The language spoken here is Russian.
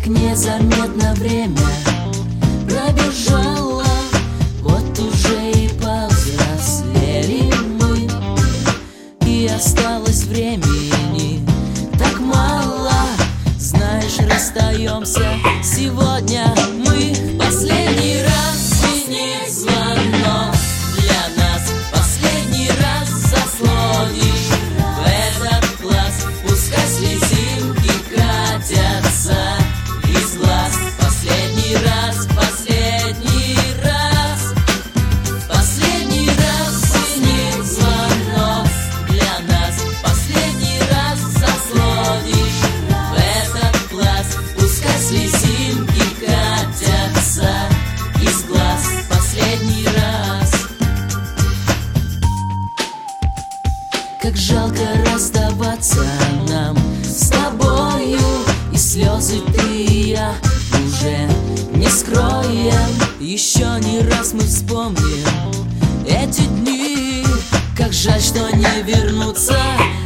Как незаметно время пробежало, вот уже и повзрослели мы, и осталось времени так мало. Знаешь, расстаемся сегодня мы в последний раз. Звенит звонок для нас, последний раз заслонишь в этот класс. Пускай слезинки катятся из глаз. Последний раз, последний раз, последний раз звенит звонок для нас. Последний раз заслонишь в этот класс. Пускай слезинки катятся из глаз. Последний раз. Как жалко расставаться нам с тобою, и слезы ты и я уже не скроем. Еще не раз мы вспомним эти дни. Как жаль, что не вернуться